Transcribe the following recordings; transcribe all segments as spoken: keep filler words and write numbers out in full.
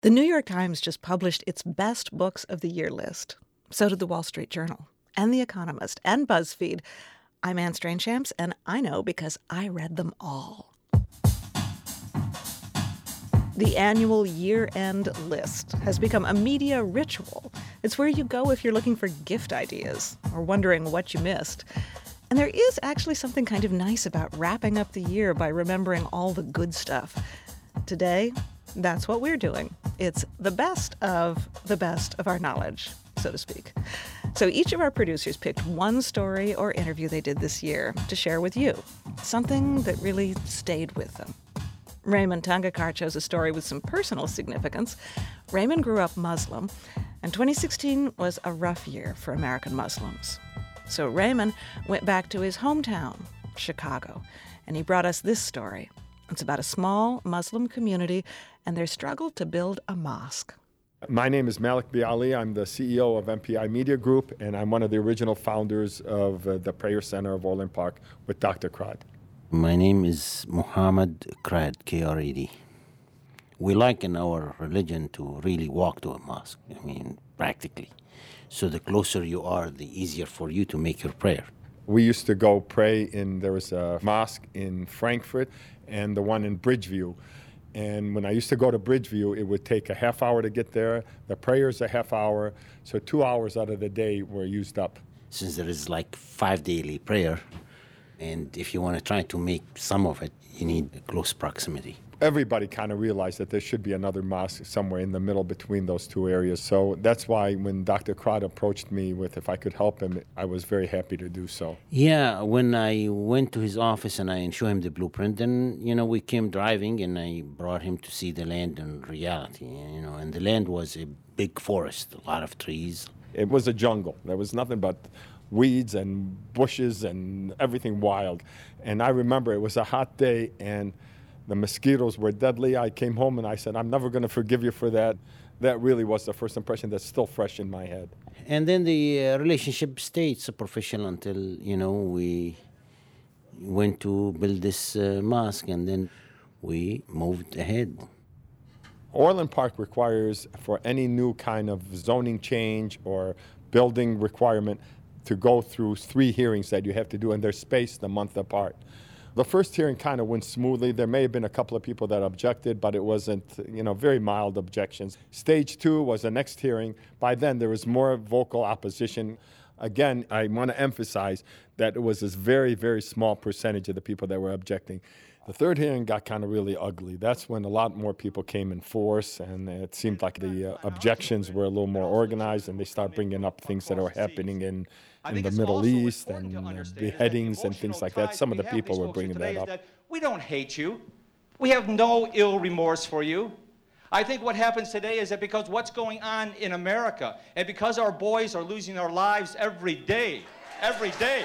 The New York Times just published its best books of the year list. So did the Wall Street Journal, and The Economist, and BuzzFeed. I'm Anne Strainchamps, and I know because I read them all. The annual year-end list has become a media ritual. It's where you go if you're looking for gift ideas or wondering what you missed. And there is actually something kind of nice about wrapping up the year by remembering all the good stuff. Today, that's what we're doing. It's the best of the best of our knowledge, so to speak. So each of our producers picked one story or interview they did this year to share with you, something that really stayed with them. Raymond Tangakar chose a story with some personal significance. Raymond grew up Muslim, and twenty sixteen was a rough year for American Muslims. So Raymond went back to his hometown, Chicago, and he brought us this story. It's about a small Muslim community and their struggle to build a mosque. My name is Malik Biali. I'm the C E O of M P I Media Group, and I'm one of the original founders of uh, the Prayer Center of Orland Park with Doctor Krad. My name is Muhammad Krad, K R A D. We like in our religion to really walk to a mosque, I mean, practically. So the closer you are, the easier for you to make your prayer. We used to go pray in, there was a mosque in Frankfurt and the one in Bridgeview. And when I used to go to Bridgeview, it would take a half hour to get there. The prayers a half hour, so two hours out of the day were used up. Since there is like five daily prayer, and if you want to try to make some of it, you need close proximity. Everybody kind of realized that there should be another mosque somewhere in the middle between those two areas. So that's why when Doctor Krad approached me with if I could help him, I was very happy to do so. Yeah, when I went to his office and I showed him the blueprint, then, you know, we came driving and I brought him to see the land in reality, you know, and the land was a big forest, a lot of trees. It was a jungle. There was nothing but weeds and bushes and everything wild. And I remember it was a hot day and the mosquitoes were deadly. I came home and I said, I'm never going to forgive you for that. That really was the first impression that's still fresh in my head. And then the uh, relationship stayed superficial until, you know, we went to build this uh, mosque and then we moved ahead. Orland Park requires for any new kind of zoning change or building requirement to go through three hearings that you have to do, and they're spaced a month apart. The first hearing kind of went smoothly. There may have been a couple of people that objected, but it wasn't, you know, very mild objections. Stage two was the next hearing. By then, there was more vocal opposition. Again, I want to emphasize that it was this very, very small percentage of the people that were objecting. The third hearing got kind of really ugly. That's when a lot more people came in force, and it seemed like the uh, objections were a little more organized, and they started bringing up things that were happening in, in the Middle East and uh, beheadings and things like that. Some of the people were bringing that up. That we don't hate you. We have no ill remorse for you. I think what happens today is that because what's going on in America, and because our boys are losing their lives every day, every day.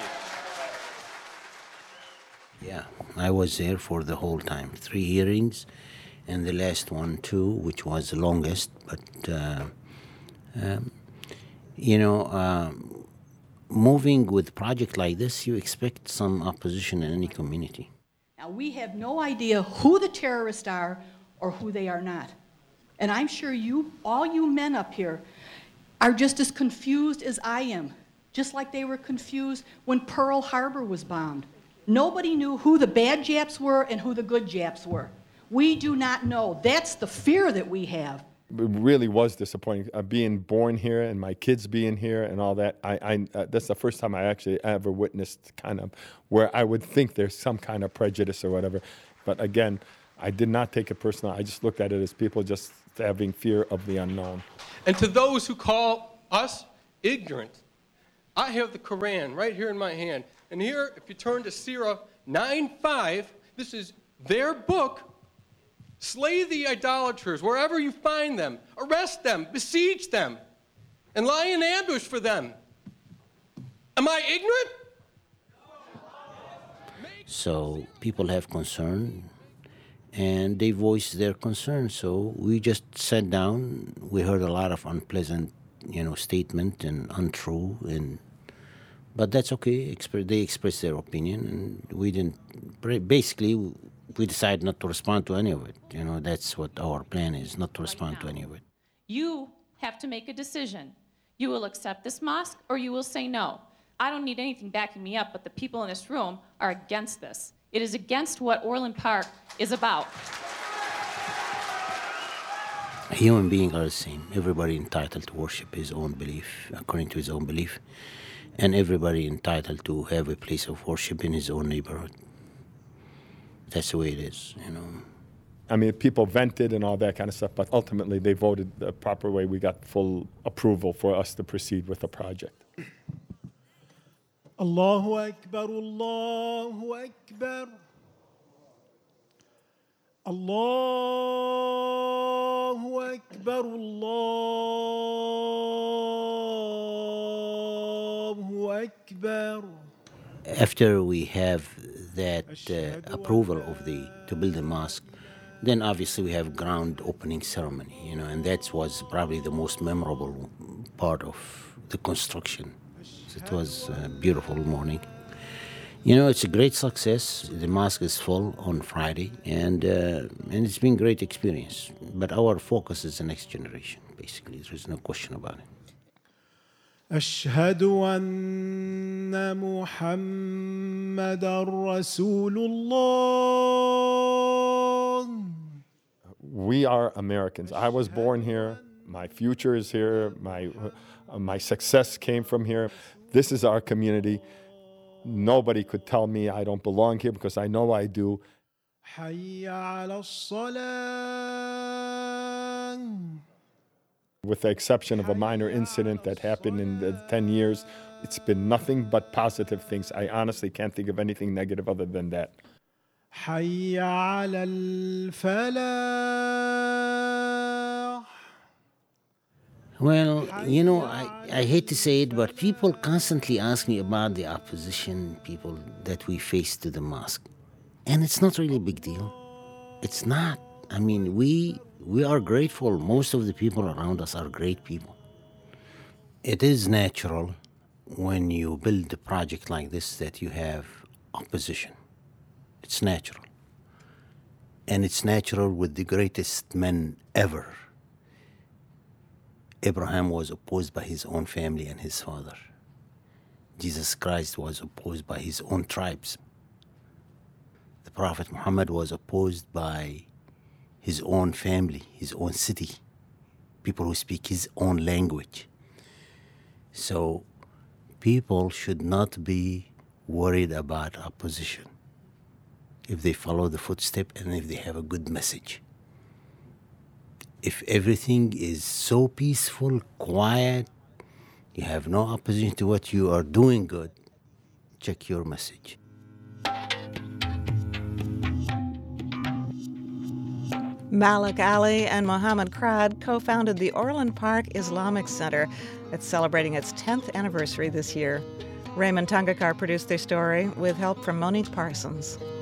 Yeah, I was there for the whole time, three hearings, and the last one too, which was the longest. But, uh, um, you know, um, moving with a project like this, you expect some opposition in any community. Now, we have no idea who the terrorists are or who they are not. And I'm sure you, all you men up here, are just as confused as I am, just like they were confused when Pearl Harbor was bombed. Nobody knew who the bad Japs were and who the good Japs were. We do not know. That's the fear that we have. It really was disappointing, uh, being born here and my kids being here and all that. I, I uh, that's the first time I actually ever witnessed kind of where I would think there's some kind of prejudice or whatever. But again, I did not take it personal. I just looked at it as people just having fear of the unknown. And to those who call us ignorant, I have the Quran right here in my hand. And here, if you turn to Surah nine five, this is their book. Slay the idolaters wherever you find them. Arrest them, besiege them, and lie in ambush for them. Am I ignorant? So people have concern, and they voice their concern. So we just sat down. We heard a lot of unpleasant, you know, statement and untrue, and But that's okay. Expre- they expressed their opinion, and we didn't. Basically, we decided not to respond to any of it. You know, that's what our plan is, not to respond Right to now. any of it. You have to make a decision. You will accept this mosque or you will say no. I don't need anything backing me up, but the people in this room are against this. It is against what Orland Park is about. Human beings are the same. Everybody entitled to worship his own belief, according to his own belief, and everybody entitled to have a place of worship in his own neighborhood. That's the way it is, you know. I mean, people vented and all that kind of stuff, but ultimately they voted the proper way. We got full approval for us to proceed with the project. Allahu Akbar, Allahu Akbar. Allahu Akbar, Allahu Akbar. After we have that uh, approval of the to build the mosque, then obviously we have ground opening ceremony, you know, and that was probably the most memorable part of the construction. It was a beautiful morning. You know, it's a great success. The mosque is full on Friday, and uh, and it's been a great experience. But our focus is the next generation, basically. There's no question about it. أشهد أن محمدًا رسول الله. We are Americans. I was born here. My future is here. My, uh, my success came from here. This is our community. Nobody could tell me I don't belong here because I know I do. حي على الصلاة. With the exception of a minor incident that happened in the ten years, it's been nothing but positive things. I honestly can't think of anything negative other than that. حي على الفلاح. Well, you know, I, I hate to say it, but people constantly ask me about the opposition people that we face to the mosque. And it's not really a big deal. It's not. I mean, we we are grateful. Most of the people around us are great people. It is natural when you build a project like this that you have opposition. It's natural. And it's natural with the greatest men ever. Abraham was opposed by his own family and his father. Jesus Christ was opposed by his own tribes. The Prophet Muhammad was opposed by his own family, his own city, people who speak his own language. So people should not be worried about opposition if they follow the footstep and if they have a good message. If everything is so peaceful, quiet, you have no opposition to what you are doing good, check your message. Malik Ali and Mohammed Krad co-founded the Orland Park Islamic Center. It's celebrating its tenth anniversary this year. Raymond Tangakar produced their story with help from Monique Parsons.